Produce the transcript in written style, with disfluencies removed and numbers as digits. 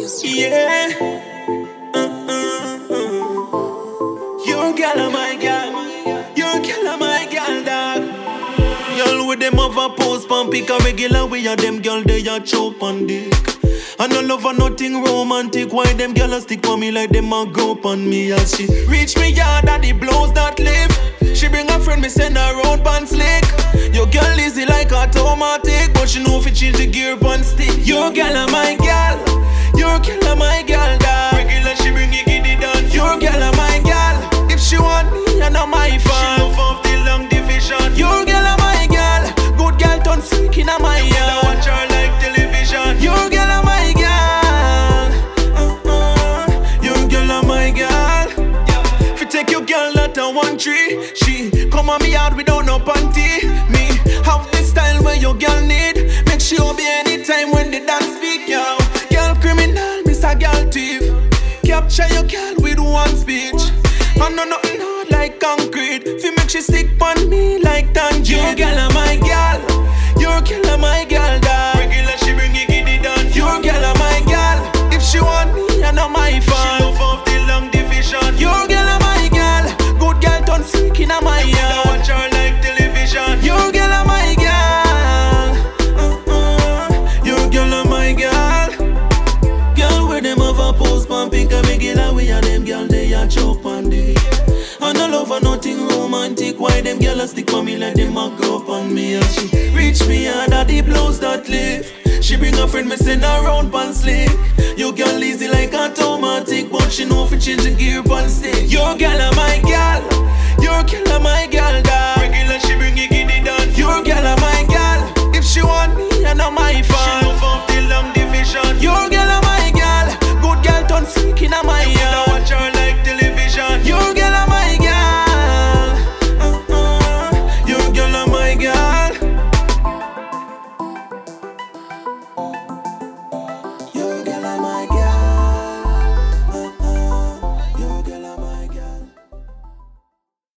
Yeah. Your girl are my girl. Your girl are my girl, dog. Y'all with them over post pump pick a regular way of them girl they a choke on dick. I no love her nothing romantic. Why them girl a stick for me like them a grope on me as she reach me yard at the blows that live. She bring a friend, me send her round pan slick. Your girl easy like automatic, but she know if it change the gear pan stick. Your girl are my girl. Your girl are my girl, dog. Regular she bring it giddy down. Your girl are my girl. If she want me, I know my fan. She love off the long division. Your girl are my girl. Good girl turn sick in a my yard. Watch her like television. Your girl are my girl. Your girl are my girl. If you take your girl out of one tree, she come on me out without no panty. Me have the style where your girl need. Make sure be anytime when the dance speak, yo. Girl criminal, miss a girl thief. Capture your girl with one speech. I know nothing hard like concrete. If you make she stick on me like tangerine. Your girl are my girl. Your girl are my girl, dog. Regular she bring it giddy down. Your girl are my girl. If she want me, I know my fan. She love off the long division. Your girl are my girl. Good girl turn sick in a my yard. Watch her like television. Your girl are my girl. Your girl are my girl. Girl with them over post pump pick a regular way of them girl they a choke on dick. I no love her nothing romantic. Why them girl a stick for me like them a grow up on me as she reach me under the blows that live. She bring a friend, me send her round pan slick. Your girl easy like automatic, but she know if it change the gear pan stick. Your girl are my girl. Your girl are my girl, dog. Regular she bring it giddy down. Your girl are my girl. If she want me, I know my fan.